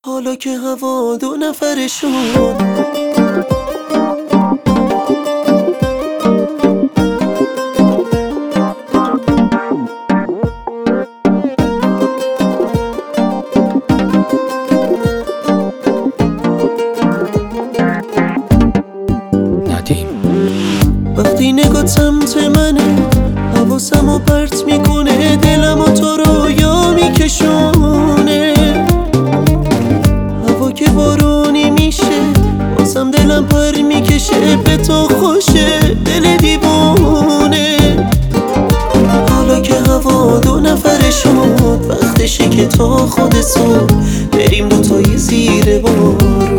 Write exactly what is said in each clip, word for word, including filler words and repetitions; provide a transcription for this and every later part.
حالا که هوا دو نفره شد، ندیم وقتی نگاه سمت منه حواسم رو پرت میکنه، دلم و تو رو یا میکشونه. هوا که بارونی میشه بازم دلم پر میکشه، به تو خوشه دل دیوونه. حالا که هوا دو نفره شد، وقتشه که تا خود صبح بریم دوتایی زیر بارون.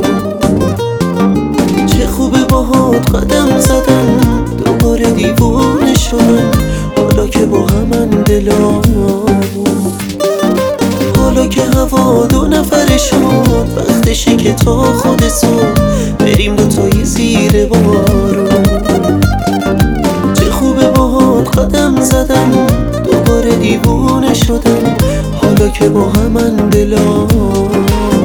چه خوبه باهات قدم زدم، دوباره دیوونه شدم حالا که با همن دلامون. حالا که هوا دو نفره شد، وقتشه که تا خود صبح بریم دوتایی زیر بارون. چه خوبه باهات قدم زدم، دوباره دیوونه شدم حالا که با همن دلامون.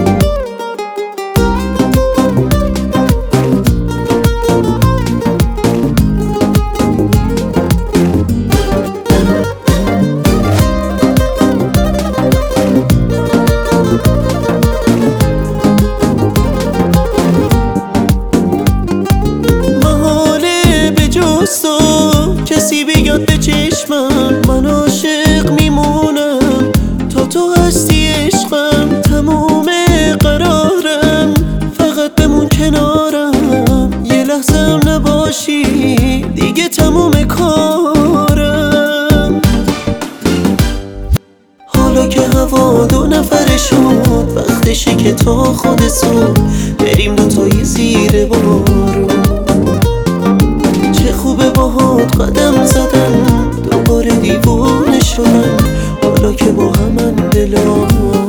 کسی بیاد به چشمم، من عاشق میمونم تا تو هستی عشقم. تموم قرارم فقط بمون کنارم، یه لحظه هم نباشی دیگه تموم کارم. حالا که هوا دو نفره شد، وقتشه که تا خود صبح بریم دوتایی زیر بارون. چه خوبه باهات قدم زدم، دوباره دیوونه شدم حالا که با همن دلامون.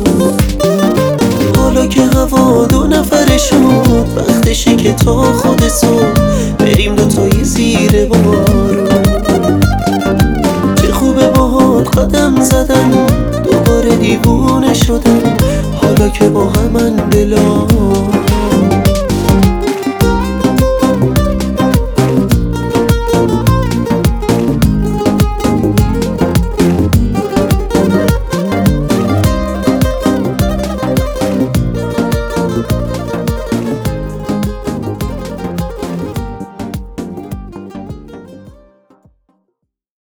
حالا که هوا دو نفره شد، وقتشه که تا خود صبح بریم دوتایی زیر بارون. چه خوبه باهات قدم زدم، دوباره دیوونه شدم حالا که با همن دلامون.